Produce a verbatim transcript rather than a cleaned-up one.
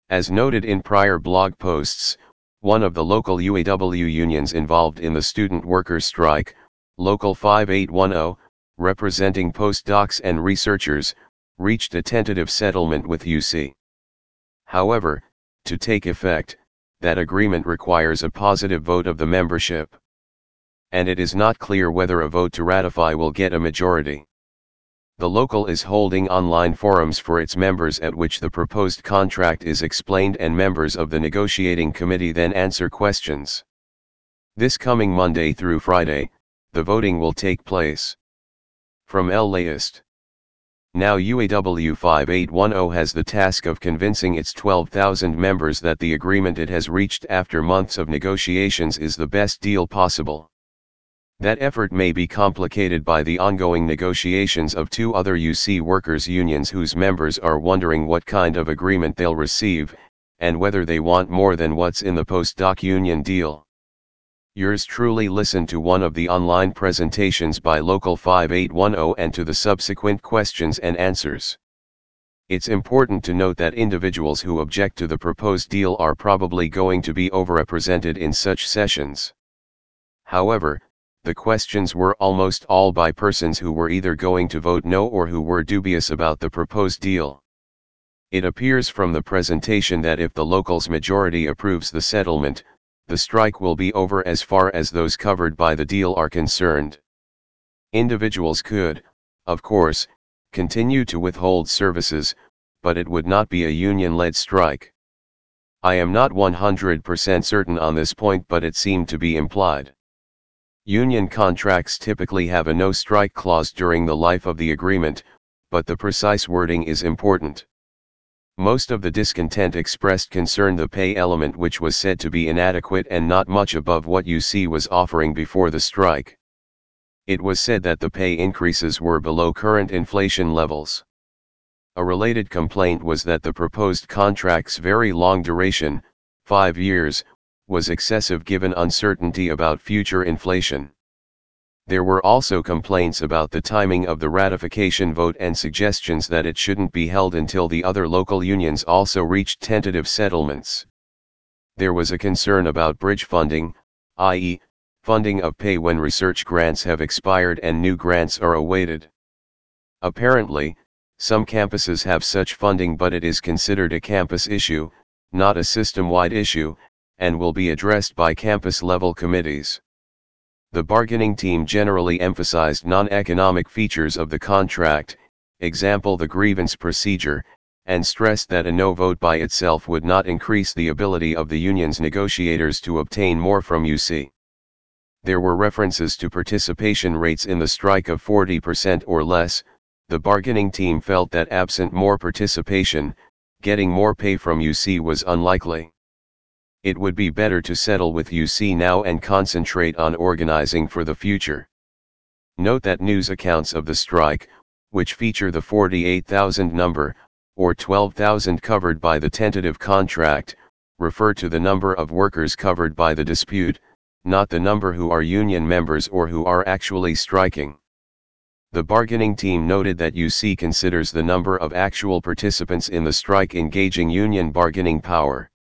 As noted in prior blog posts, one of the local U A W unions involved in the student workers' strike, Local five eight one zero, representing postdocs and researchers, reached a tentative settlement with U C. However, to take effect, that agreement requires a positive vote of the membership. And it is not clear whether a vote to ratify will get a majority. The local is holding online forums for its members at which the proposed contract is explained and members of the negotiating committee then answer questions. This coming Monday through Friday, the voting will take place. From El Layist. Now U A W five eight one zero has the task of convincing its twelve thousand members that the agreement it has reached after months of negotiations is the best deal possible. That effort may be complicated by the ongoing negotiations of two other U C workers' unions whose members are wondering what kind of agreement they'll receive, and whether they want more than what's in the postdoc union deal. Yours truly listened to one of the online presentations by Local five eight one zero and to the subsequent questions and answers. It's important to note that individuals who object to the proposed deal are probably going to be overrepresented in such sessions. However, the questions were almost all by persons who were either going to vote no or who were dubious about the proposed deal. It appears from the presentation that if the locals' majority approves the settlement, the strike will be over as far as those covered by the deal are concerned. Individuals could, of course, continue to withhold services, but it would not be a union-led strike. I am not one hundred percent certain on this point, but it seemed to be implied. Union contracts typically have a no-strike clause during the life of the agreement, but the precise wording is important. Most of the discontent expressed concerned the pay element, which was said to be inadequate and not much above what U C was offering before the strike. It was said that the pay increases were below current inflation levels. A related complaint was that the proposed contract's very long duration, five years, was excessive given uncertainty about future inflation. There were also complaints about the timing of the ratification vote and suggestions that it shouldn't be held until the other local unions also reached tentative settlements. There was a concern about bridge funding, that is, funding of pay when research grants have expired and new grants are awaited. Apparently, some campuses have such funding, but it is considered a campus issue, not a system-wide issue, and will be addressed by campus-level committees. The bargaining team generally emphasized non-economic features of the contract, example the grievance procedure, and stressed that a no vote by itself would not increase the ability of the union's negotiators to obtain more from U C. There were references to participation rates in the strike of forty percent or less. The bargaining team felt that absent more participation, getting more pay from U C was unlikely. It would be better to settle with U C now and concentrate on organizing for the future. Note that news accounts of the strike, which feature the forty-eight thousand number, or twelve thousand covered by the tentative contract, refer to the number of workers covered by the dispute, not the number who are union members or who are actually striking. The bargaining team noted that U C considers the number of actual participants in the strike engaging union bargaining power.